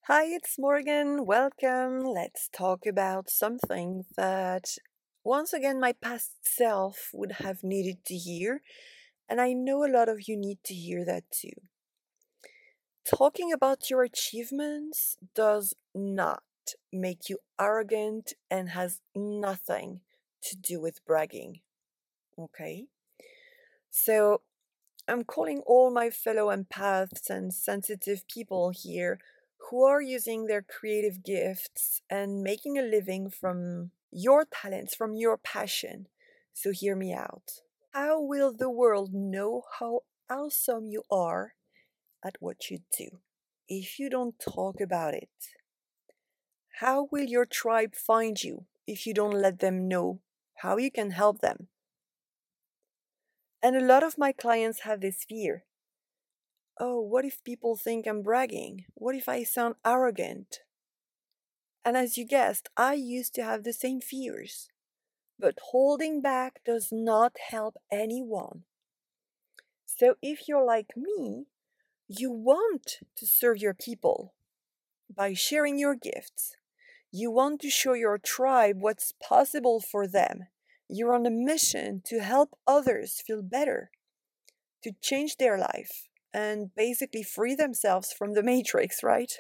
Hi, it's Morgan. Welcome. Let's talk about something that once again my past self would have needed to hear, and I know a lot of you need to hear that too. Talking about your achievements does not make you arrogant and has nothing to do with bragging, okay? So, I'm calling all my fellow empaths and sensitive people here who are using their creative gifts and making a living from your talents, from your passion. So, hear me out. How will the world know how awesome you are at what you do if you don't talk about it? How will your tribe find you if you don't let them know how you can help them? And a lot of my clients have this fear. Oh, what if people think I'm bragging? What if I sound arrogant? And as you guessed, I used to have the same fears. But holding back does not help anyone. So if you're like me, you want to serve your people by sharing your gifts. You want to show your tribe what's possible for them. You're on a mission to help others feel better, to change their life, and basically free themselves from the matrix, right?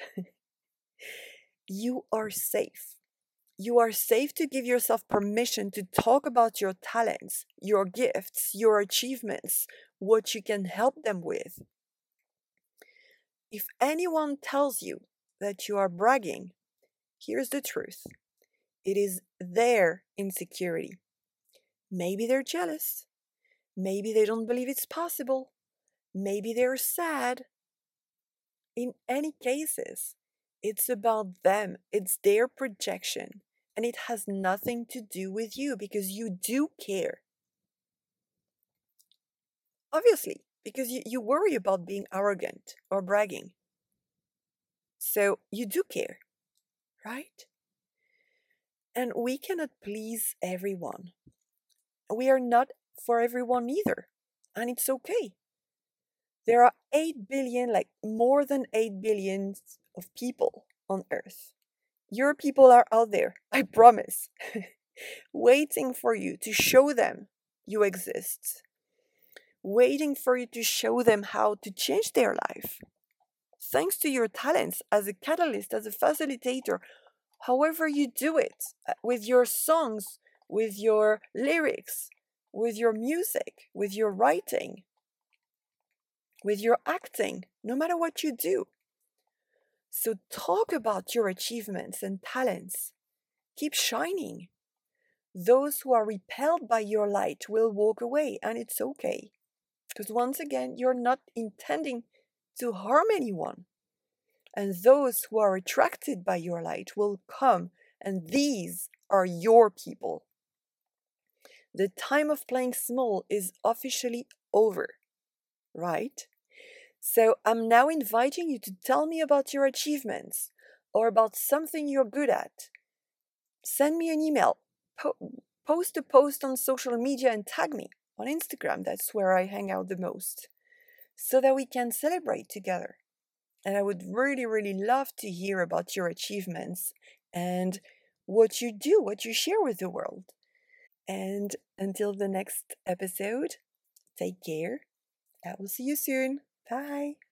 You are safe. You are safe to give yourself permission to talk about your talents, your gifts, your achievements, what you can help them with. If anyone tells you that you are bragging, here's the truth: it is their insecurity. Maybe they're jealous. Maybe they don't believe it's possible. Maybe they're sad. In any cases, it's about them, it's their projection, and it has nothing to do with you because you do care. Obviously, because you worry about being arrogant or bragging. So you do care, right? And we cannot please everyone. We are not for everyone either. And it's okay. There are 8 billion, like more than 8 billion of people on Earth. Your people are out there, I promise, waiting for you to show them you exist, waiting for you to show them how to change their life. Thanks to your talents as a catalyst, as a facilitator, however you do it, with your songs, with your lyrics, with your music, with your writing, with your acting, no matter what you do. So talk about your achievements and talents. Keep shining. Those who are repelled by your light will walk away, and it's okay. Because once again, you're not intending to harm anyone. And those who are attracted by your light will come, and these are your people. The time of playing small is officially over, right? So I'm now inviting you to tell me about your achievements or about something you're good at. Send me an email, post a post on social media, and tag me on Instagram. That's where I hang out the most, so that we can celebrate together. And I would really, really love to hear about your achievements and what you do, what you share with the world. And until the next episode, take care. I will see you soon. Bye.